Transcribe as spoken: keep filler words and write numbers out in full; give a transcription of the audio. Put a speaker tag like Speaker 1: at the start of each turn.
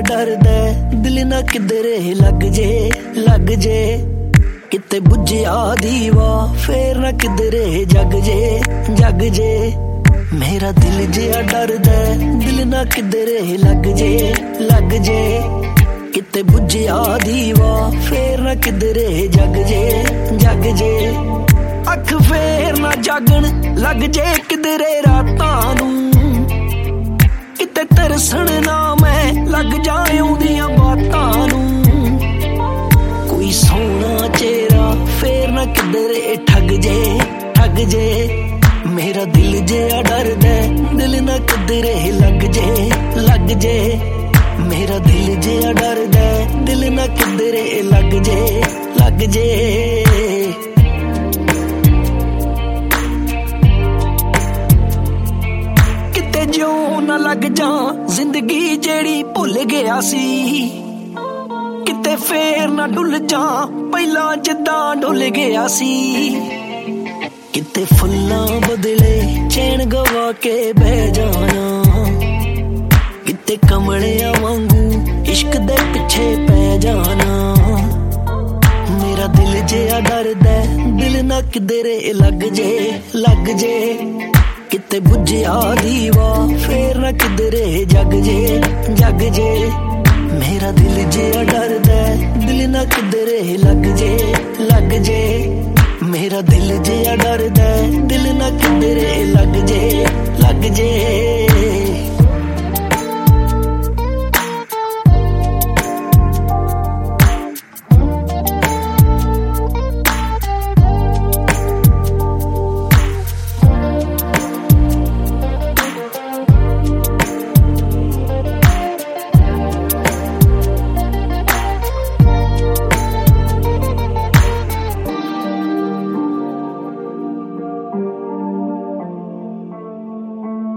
Speaker 1: डरदा दिल ना किधरे लग जे लग जे किते बुझिया दीवा फेर ना किधरे जग जे जग जे मेरा दिल जिया डरदा दिल ना किधरे लग जे लग जे किते बुझिया दीवा फेर ना किधरे जग जे जग जे अख फेर ना जागण लग जे किधरे रातां नूं किते तरसण ना मैं लग जाए उदियां बातां नूं कोई सोहना चेहरा फेर ना किधरे ठग जे ठग जे मेरा दिल जिया डरदा दिल ना किधरे लग जे लग जे मेरा दिल जिया डरदा दिल ना किधरे लग जे लग जे किते जो ना लग जा जिंदगी जेड़ी भुल गया सी किते फेर ना डुल जा पहला जिद्दां डुल गया सी किते फुल्लां बदले चैन गवा के बह जाना किते कमलियां वांगू इश्क दे पिछे पै जाना मेरा दिल जिया डरदा दिल ना किधरे लग जे लग जे किते बुझिया दीवा फेर ना किधरे जग जे जग जे मेरा दिल जिया डरदा दिल ना किधरे लग जे लग जे मेरा दिल जिया डरदा दिल ना किधरे लग जे लग जे